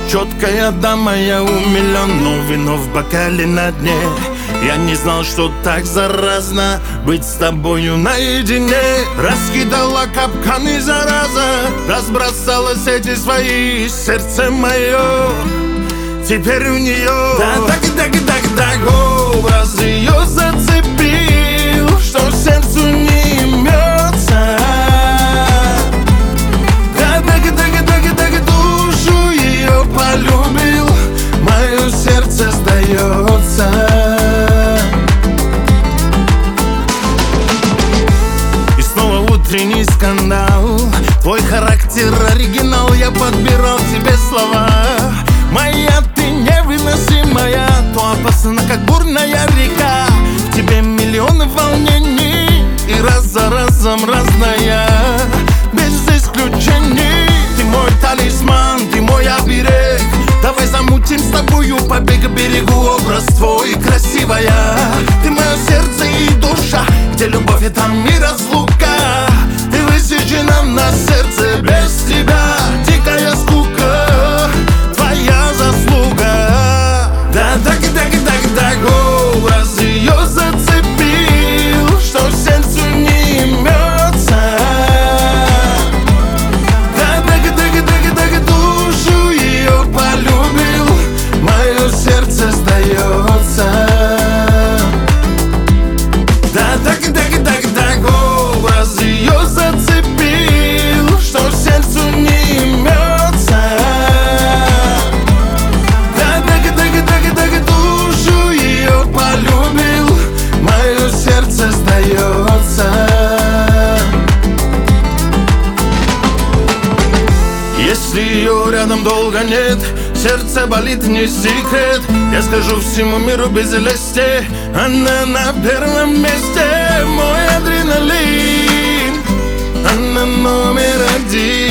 Четкая дама, я умилен, но вино в бокале на дне. Я не знал, что так заразно быть с тобою наедине. Раскидала капканы, зараза, разбросала сети свои, сердце мое теперь у нее. Так, образ ее зацепил, что сердцу не имется. Так, душу ее полюбил, мое сердце сдается. И снова утренний скандал, твой характер оригинал. Я подбирал тебе слова, моя ты невыносимая, то опасна, как бурная река. В тебе миллионы волнений, и раз за разом разная, без исключений. Ты мой талисман, ты мой оберег. Давай замутим с тобою побег к берегу. Образ твой красивая, ты мое сердце и душа, где любовь и там и разлука. Ты высечена на сердце, без тебя дикая скука, твоя заслуга. Так, образ ее зацепил, что сердцу не имется. Так, душу ее полюбил, мое сердце сдается. Так, образ ее зацепил, что сердцу не имется. Так, душу ее полюбил, мое сердце сдается. Если ее рядом долго нет, сердце болит, не секрет. Я скажу всему миру без лести, она на первом месте. Мой адреналин, она номер один.